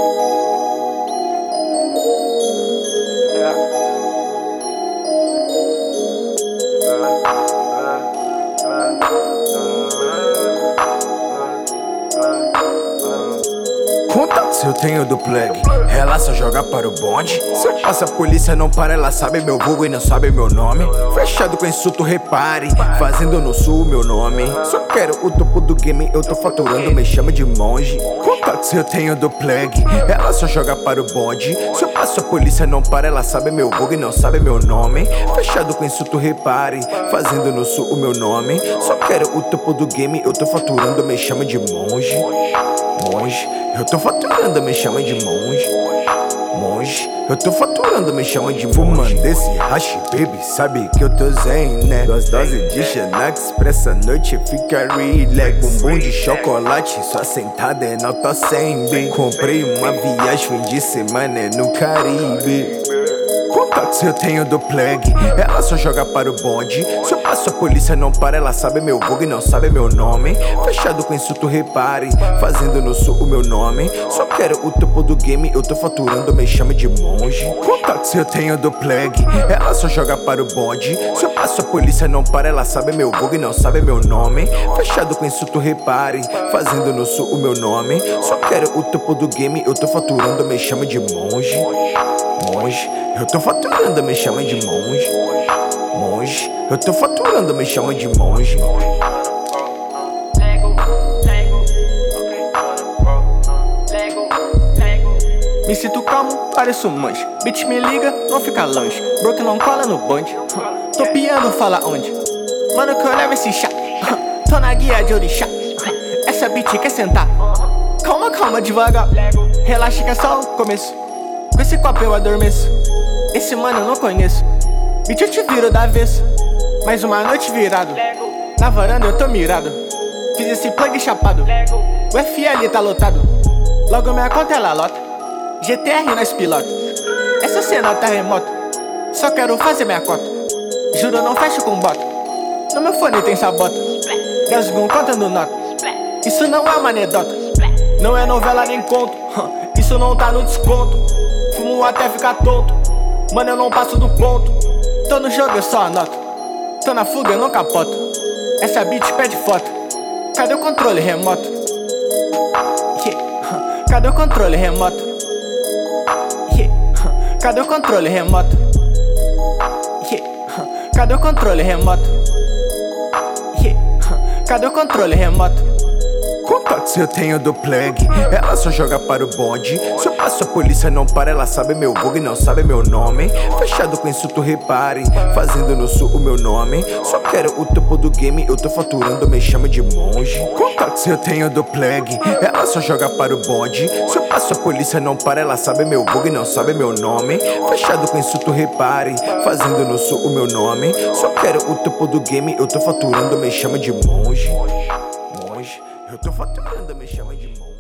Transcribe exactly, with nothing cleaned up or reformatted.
Contatos eu tenho do plug, ela só joga para o bonde. Se eu passo a polícia não para, ela sabe meu vulgo e não sabe meu nome. Fechado com insulto, repare, fazendo no sul meu nome. Só quero o topo do game, eu tô faturando, me chama de monge. Contatos eu tenho do plug, ela só joga para o bonde. Se eu passo a polícia não para, ela sabe meu vulgo e não sabe meu nome. Fechado com insulto, repare, fazendo no sul o meu nome. Só quero o topo do game, eu tô faturando, me chama de monge. Monge, eu tô faturando, me chama de monge. Monge, eu tô faturando, me chama de monge. Fumando esse hash, baby, sabe que eu tô zen, né? Duas doses de Xanax pra essa noite fica relax. Bumbum de chocolate, só sentada é nota cem, baby. Comprei uma viagem fim de semana no Caribe. Contatos eu tenho do plug, ela só joga para o bonde. Se eu passo a polícia não para, ela sabe meu vulgo e não sabe meu nome. Fechado com insulto, repare, fazendo no sul o meu nome. Só quero o topo do game, eu tô faturando, me chama de monge. Contatos eu tenho do plug, ela só joga para o bonde. Se eu passo a polícia não para, ela sabe meu vulgo e não sabe meu nome. Fechado com insulto, repare, fazendo no sul o meu nome. Só quero o topo do game, eu tô faturando, me chama de monge. Monge, eu tô faturando, me chama de monge. Monge, eu tô faturando, me chama de monge. Me sinto calmo, pareço manche. Bitch me liga, não fica longe. Broke não cola no bonde. Tô piando, fala onde? Mano que eu levo esse chá. Tô na guia de orixá. Essa bitch quer sentar. Calma, calma, devagar. Relaxa que é só o começo. Com esse copo eu adormeço. Esse mano eu não conheço. Bitch eu te viro da avesso. Mais uma noite virado. Na varanda eu tô mirado. Fiz esse plug chapado. O F L tá lotado. Logo minha conta ela lota. G T R nós pilota. Essa cena tá remota. Só quero fazer minha cota. Juro não fecho com bota. No meu fone tem sabota. Gasgum contando nota. Isso não é uma anedota. Não é novela nem conto. Isso não tá no desconto. Fumo até ficar tonto. Mano eu não passo do ponto. Tô no jogo eu só anoto. Tô na fuga eu não capoto. Essa bitch pede foto. Cadê o controle remoto? Yeah. Cadê o controle remoto? Yeah. Cadê o controle remoto? Yeah. Cadê o controle remoto? Yeah. Cadê o controle remoto? Contatos eu tenho do plug, ela só joga para o bonde. Se eu passo a polícia não para, ela sabe meu vulgo e não sabe meu nome. Fechado com insulto, repare, fazendo no sul o meu nome. Só quero o topo do game, eu tô faturando, me chama de monge. Contatos eu tenho do plug, ela só joga para o bonde. Se eu passo a polícia não para, ela sabe meu vulgo e não sabe meu nome. Fechado com insulto, repare, fazendo no sul o meu nome. Só quero o topo do game, eu tô faturando, me chama de monge. Monge, eu tô faturando, me chama de monge.